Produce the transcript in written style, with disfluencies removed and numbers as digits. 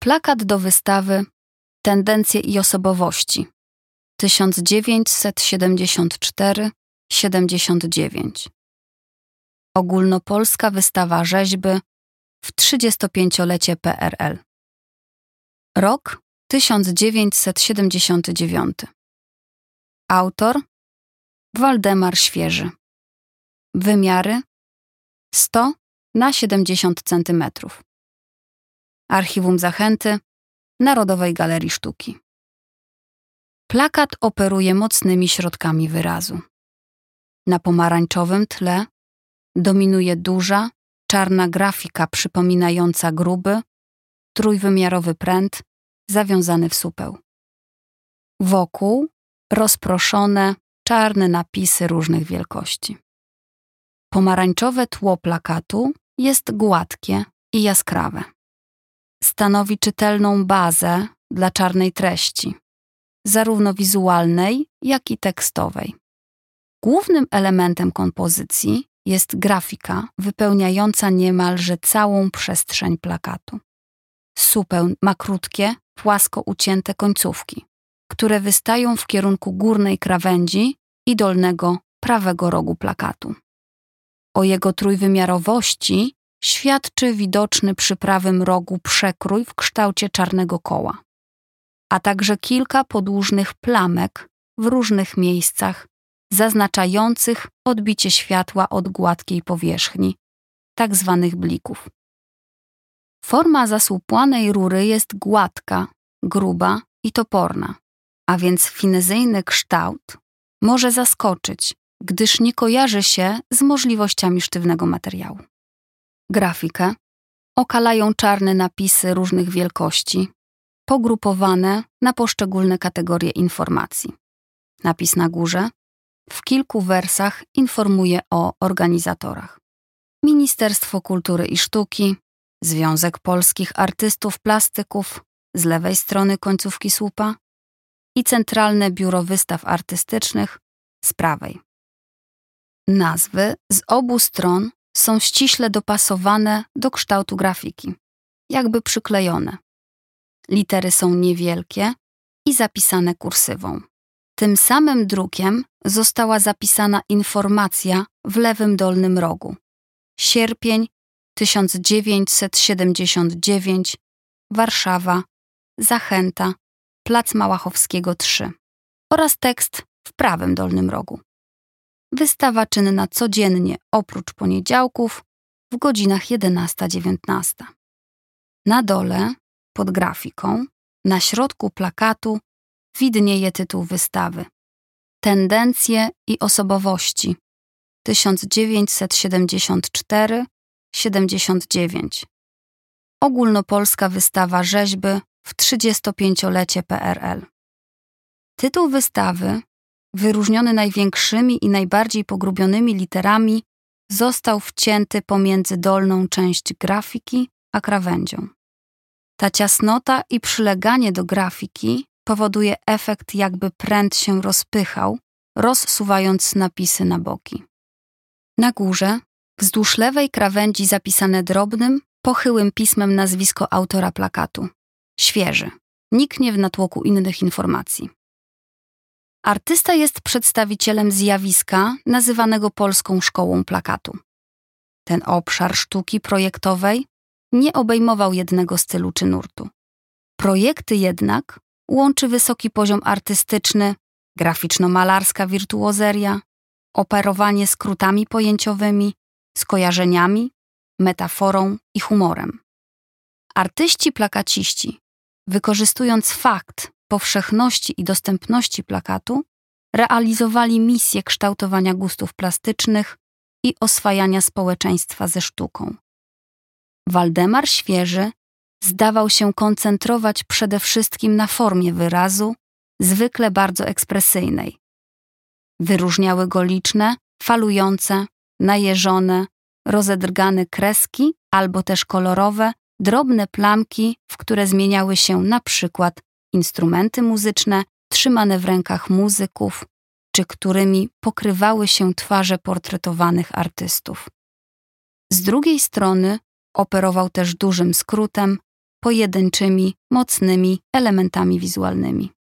Plakat do wystawy Tendencje i osobowości 1974-79. Ogólnopolska wystawa rzeźby w 35-lecie PRL. Rok 1979. Autor Waldemar Świeży. Wymiary 100 na 70 cm. Archiwum Zachęty Narodowej Galerii Sztuki. Plakat operuje mocnymi środkami wyrazu. Na pomarańczowym tle dominuje duża, czarna grafika przypominająca gruby, trójwymiarowy pręt zawiązany w supeł. Wokół rozproszone, czarne napisy różnych wielkości. Pomarańczowe tło plakatu jest gładkie i jaskrawe. Stanowi czytelną bazę dla czarnej treści, zarówno wizualnej, jak i tekstowej. Głównym elementem kompozycji jest grafika wypełniająca niemalże całą przestrzeń plakatu. Supeł ma krótkie, płasko ucięte końcówki, które wystają w kierunku górnej krawędzi i dolnego prawego rogu plakatu. O jego trójwymiarowości świadczy widoczny przy prawym rogu przekrój w kształcie czarnego koła, a także kilka podłużnych plamek w różnych miejscach zaznaczających odbicie światła od gładkiej powierzchni, tak zwanych blików. Forma zasłupłanej rury jest gładka, gruba i toporna, a więc finezyjny kształt może zaskoczyć, gdyż nie kojarzy się z możliwościami sztywnego materiału. Grafikę okalają czarne napisy różnych wielkości, pogrupowane na poszczególne kategorie informacji. Napis na górze w kilku wersach informuje o organizatorach. Ministerstwo Kultury i Sztuki, Związek Polskich Artystów Plastyków z lewej strony końcówki słupa i Centralne Biuro Wystaw Artystycznych z prawej. Nazwy z obu stron są ściśle dopasowane do kształtu grafiki, jakby przyklejone. Litery są niewielkie i zapisane kursywą. Tym samym drukiem została zapisana informacja w lewym dolnym rogu. Sierpień 1979, Warszawa, Zachęta, Plac Małachowskiego 3 oraz tekst w prawym dolnym rogu. Wystawa czynna codziennie oprócz poniedziałków w godzinach 11-19. Na dole, pod grafiką, na środku plakatu widnieje tytuł wystawy Tendencje i osobowości 1974-79. Ogólnopolska wystawa rzeźby w 35-lecie PRL. Tytuł wystawy, wyróżniony największymi i najbardziej pogrubionymi literami, został wcięty pomiędzy dolną część grafiki a krawędzią. Ta ciasnota i przyleganie do grafiki powoduje efekt, jakby pręt się rozpychał, rozsuwając napisy na boki. Na górze, wzdłuż lewej krawędzi zapisane drobnym, pochyłym pismem nazwisko autora plakatu. Świeży. Niknie w natłoku innych informacji. Artysta jest przedstawicielem zjawiska nazywanego polską szkołą plakatu. Ten obszar sztuki projektowej nie obejmował jednego stylu czy nurtu. Projekty jednak łączy wysoki poziom artystyczny, graficzno-malarska wirtuozeria, operowanie skrótami pojęciowymi, skojarzeniami, metaforą i humorem. Artyści plakaciści, wykorzystując fakt powszechności i dostępności plakatu, realizowali misję kształtowania gustów plastycznych i oswajania społeczeństwa ze sztuką. Waldemar Świeży zdawał się koncentrować przede wszystkim na formie wyrazu, zwykle bardzo ekspresyjnej. Wyróżniały go liczne, falujące, najeżone, rozedrgane kreski albo też kolorowe, drobne plamki, w które zmieniały się na przykład instrumenty muzyczne trzymane w rękach muzyków, czy którymi pokrywały się twarze portretowanych artystów. Z drugiej strony operował też dużym skrótem, pojedynczymi, mocnymi elementami wizualnymi.